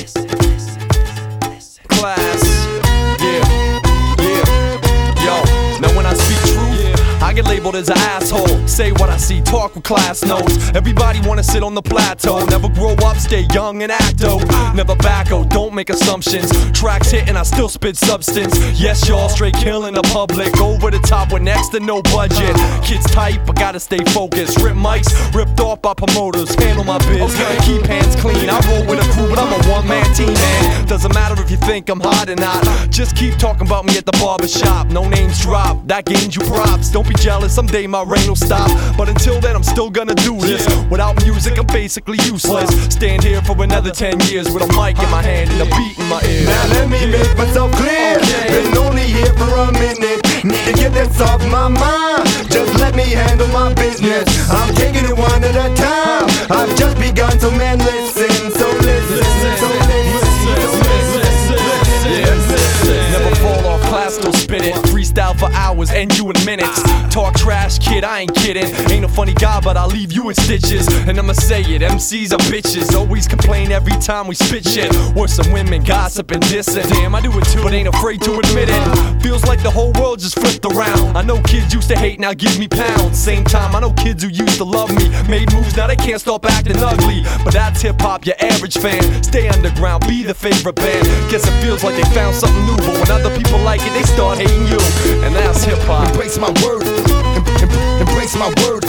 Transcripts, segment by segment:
Class, yeah, yo. Now when I speak truth, I get labeled as an asshole. Say what I see, talk with class notes. Everybody wanna sit on the plateau. Never grow up, stay young and act dope. Never back out, don't make assumptions. Tracks hit and I still spit substance. Yes, y'all, straight killing the public. Over the top with next to no budget. Kids tight, but gotta stay focused. Rip mics, ripped off by promoters. Handle my biz, keep hands clean. I roll with a crew, but I'm a one-man team, man. Doesn't matter if you think I'm hot or not. Just keep talking about me at the barbershop. No names drop, that gains you props. Don't be jealous, someday my reign will stop. But until then, I'm still gonna do this. Without music, I'm basically useless. Stand here for another 10 years with a mic in my hand and a beat in my ear. Now let me make myself clear. Been only here for a minute. Need to get this off my mind. Just let me handle my business. I'm taking it one at a time. I've just begun, so man, listen. So listen, so listen. Never fall off class, still spit it. Freestyle for hours, end you in minutes. Talk trash, kid, I ain't kidding. Ain't a funny guy, but I'll leave you in stitches. And I'ma say it, MCs are bitches. Always complain every time we spit shit. Worse than women, gossip and dissing. Damn, I do it too, but ain't afraid to admit it. Feels like the whole world just flipped around. I know kids used to hate, now give me pounds. Same time, I know kids who used to love me. Made moves, now they can't stop acting ugly. But that's hip-hop, your average fan. Stay underground, be the favorite band. Guess it feels like they found something new, but when other people like it, they start hating you. And that's hip-hop. Embrace my word. Embrace my word.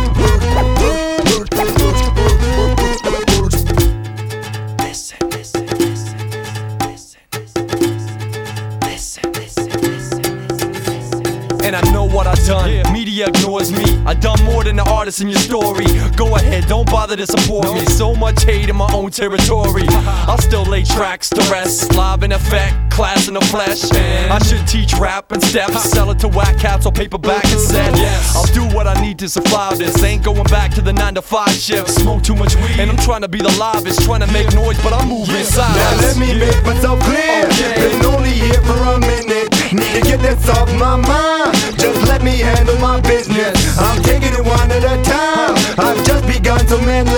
And I know what I done, media ignores me. I done more than the artist in your story. Go ahead, don't bother to support me. So much hate in my own territory. I'll still lay tracks to rest. Live in effect, class in the flesh. I should teach rap and steps. Sell it to whack cats or paperback and set. I'll do what I need to survive this. Ain't going back to the 9 to 5 shift. Smoke too much weed and I'm trying to be the livest. Trying to make noise but I'm moving silence. Now let me make myself clear. Been only here for a minute. Need to get this off my mind. Just let me handle my business. I'm taking it one at a time. I've just begun, so man,